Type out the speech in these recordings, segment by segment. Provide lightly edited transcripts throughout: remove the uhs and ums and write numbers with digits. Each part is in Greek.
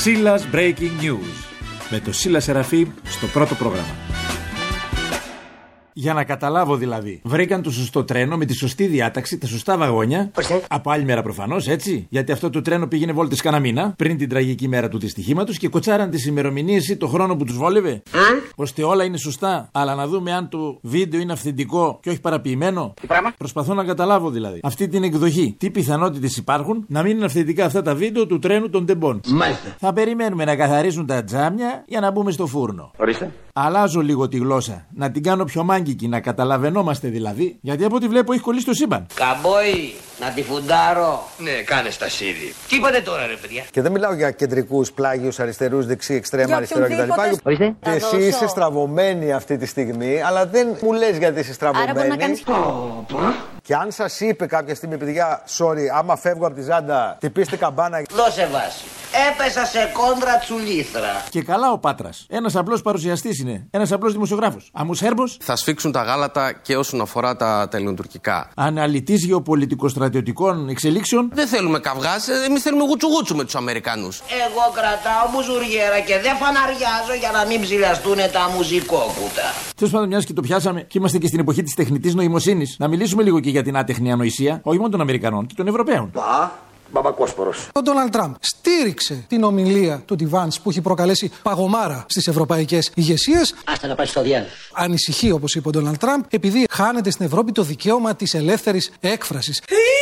Σίλας Breaking News. Με το Σίλα Σεραφείμ στο πρώτο πρόγραμμα. Για να καταλάβω δηλαδή. Βρήκαν το σωστό τρένο με τη σωστή διάταξη, τα σωστά βαγόνια. Από άλλη μέρα προφανώς, έτσι. Γιατί αυτό το τρένο πήγαινε βόλτες κάνα μήνα πριν την τραγική μέρα του δυστυχήματος και κοτσάραν τις ημερομηνίες ή το χρόνο που τους βόλευε. Ώστε όλα είναι σωστά. Αλλά να δούμε αν το βίντεο είναι αυθεντικό και όχι παραποιημένο. Τι πράγμα? Προσπαθώ να καταλάβω δηλαδή. Αυτή την εκδοχή. Τι πιθανότητες υπάρχουν να μην είναι αυθεντικά αυτά τα βίντεο του τρένου των τεμπών. Μάλιστα. Θα περιμένουμε να καθαρίσουν τα τζάμια για να μπούμε στο φούρνο. Ορίστε. Αλλάζω λίγο τη γλώσσα. Να την κάνω πιο μάγκικη, να καταλαβαίνόμαστε δηλαδή. Γιατί από ό,τι βλέπω έχει κολλήσει το σύμπαν. Καμπόι, να τη φουντάρω. Ναι, κάνε Στασίδη. Τι είπατε τώρα, ρε παιδιά? Και δεν μιλάω για κεντρικούς, πλάγιους, αριστερούς, δεξί, εξτρέμα, αριστερό κτλ. Ορίστε. Εσύ είσαι στραβωμένη αυτή τη στιγμή, αλλά δεν μου λες γιατί είσαι στραβωμένη. Άρα μπορεί να κάνεις... Και αν σας είπε κάποια στιγμή, παιδιά, sorry, άμα φεύγω από τη Ζάντα, τυπήστε καμπάνα. Δώσε βάση. Έπεσα σε κόντρα τσουλήθρα. Και καλά ο Πάτρας. Ένας απλός παρουσιαστής είναι. Ένας απλός δημοσιογράφος. Αμουσέρμπος. Θα σφίξουν τα γάλατα και όσον αφορά τα ελληνοτουρκικά. Αναλυτής γεωπολιτικο-στρατιωτικών εξελίξεων. Δεν θέλουμε καυγάς, εμείς θέλουμε γουτσουγούτσου με τους Αμερικανούς. Εγώ κρατάω μπουζουριέρα και δεν φαναριάζω για να μην ψηλιαστούν τα μουζικόκουτα. Τέλος πάντων, μιας και το πιάσαμε και είμαστε και στην εποχή της τεχνητής νοημοσύνης, να μιλήσουμε λίγο και για την άτεχνη ανοησία, όχι μόνο των Αμερικανών και των Ευρωπαίων. Μπαμπακόσπορος. Ο Ντόναλντ Τραμπ στήριξε την ομιλία του Τιβάνς που έχει προκαλέσει παγωμάρα στις ευρωπαϊκές ηγεσίες. Άστα να πάει στο διάλογο. Ανησυχεί, όπως είπε ο Ντόναλντ Τραμπ, επειδή χάνεται στην Ευρώπη το δικαίωμα της ελεύθερης έκφρασης.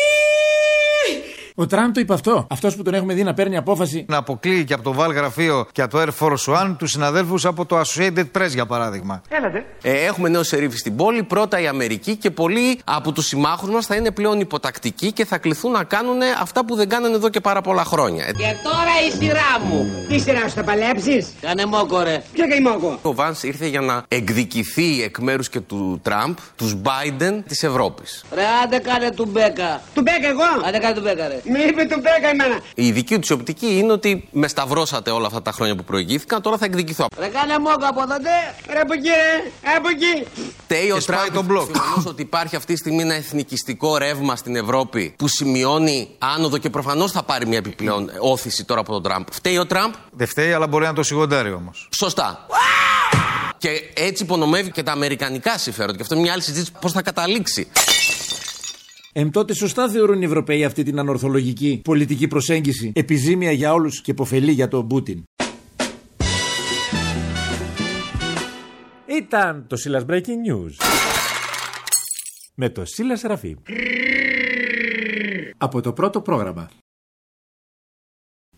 Ο Τραμπ το είπε αυτό. Αυτός που τον έχουμε δει να παίρνει απόφαση να αποκλείει και από το Val γραφείο και από το Air Force One τους συναδέλφους από το Associated Press, για παράδειγμα. Έλατε. Έχουμε νέο σερίφη στην πόλη, πρώτα η Αμερική και πολλοί από τους συμμάχους μας θα είναι πλέον υποτακτικοί και θα κληθούν να κάνουν αυτά που δεν κάνανε εδώ και πάρα πολλά χρόνια. Και τώρα η σειρά μου. Τι σειρά σου θα παλέψεις? Κάνε μόκο, ρε. Ποιο καημόκο? Ο Βάνς ήρθε για να εκδικηθεί εκ μέρους και του Τραμπ τους Biden της Ευρώπης. Ρε, άντε κάνε του Μπέκα. Του Μπέκα εγώ? Άντε κάνε του Μπέκα, ρε. Μη είπε του Μπέκα εμένα. Η δική τους οπτική είναι ότι με σταυρώσατε όλα αυτά τα χρόνια που προηγήθηκαν, τώρα θα εκδικηθώ. Ρε, κάνε μόκο από εδώ, Ρε από εκεί, από εκεί. Φταίει ο σπάει Τραμπ τον μπλοκ. γεγονός ότι υπάρχει αυτή τη στιγμή ένα εθνικιστικό ρεύμα στην Ευρώπη που σημειώνει άνοδο και προφανώς θα πάρει μια επιπλέον όθηση τώρα από τον Τραμπ. Φταίει ο Τραμπ? Δεν φταίει, αλλά μπορεί να το σιγοντάρει όμως. Σωστά. Και έτσι υπονομεύει και τα αμερικανικά συμφέροντα. Και αυτό είναι μια άλλη συζήτηση πώς θα καταλήξει. Τότε σωστά θεωρούν οι Ευρωπαίοι αυτή την ανορθολογική πολιτική προσέγγιση, επιζήμια για όλους και υποφελή για τον Πούτιν. Ήταν το Σίλας Breaking News με το Σίλα Σεραφείμ από το πρώτο πρόγραμμα.